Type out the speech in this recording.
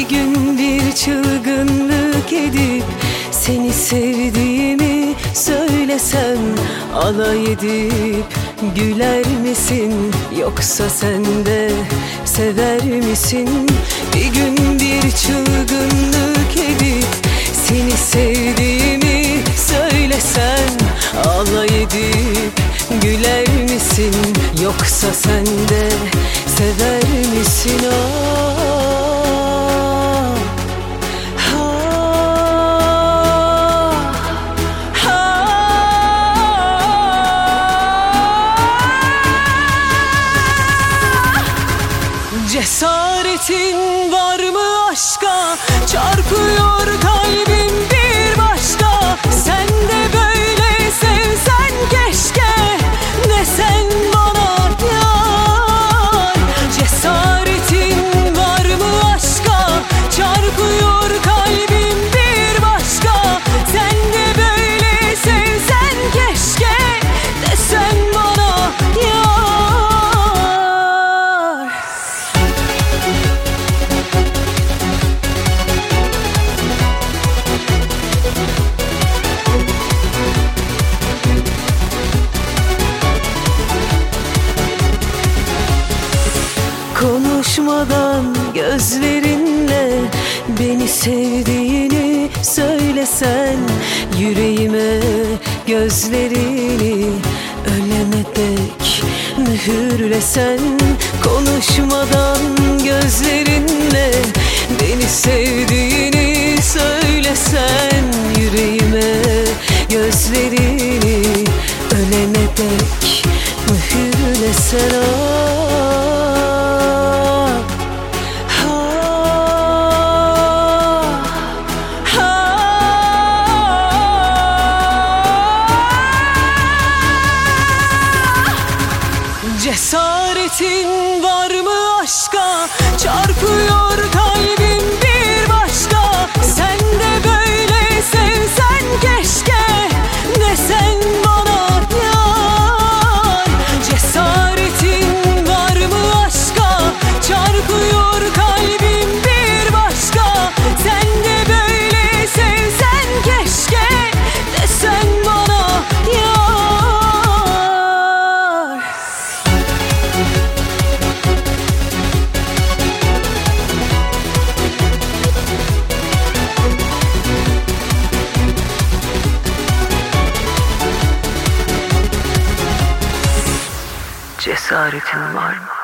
gün bir çılgınlık edip seni sevdiğimi söylesem, alay edip güler misin? Yoksa sen de sever misin? Bir gün bir çılgınlık edip seni sevdiğimi söylesem, alay edip güler misin? Yoksa sen de sever misin? Cesaretin var mı aşka? Çarpıyor kalbim bir başka. Sen de böyle sevsen keşke, ne sen bana yar. Cesaretin var mı aşka? Çarpıyor kalbim bir başka. Sen de böyle sevsen keşke, ne sen bana yar. Konuşmadan gözlerinle beni sevdiğini söylesen, yüreğime gözlerini ölene dek mühürlesen. Konuşmadan gözlerinle beni sevdiğini söylesen, yüreğime gözlerini ölene dek mühürlesen. Cesaretin var mı aşka? Çarpıyor kalbim bir başka. Sen de böyle sevsen keşke, ne sen bana yar. Cesaretin var mı aşka? Çarpıyor kalbim bir başka. Sen de böyle sevsen keşke, ne sen bana yar. Cesaretin var mı?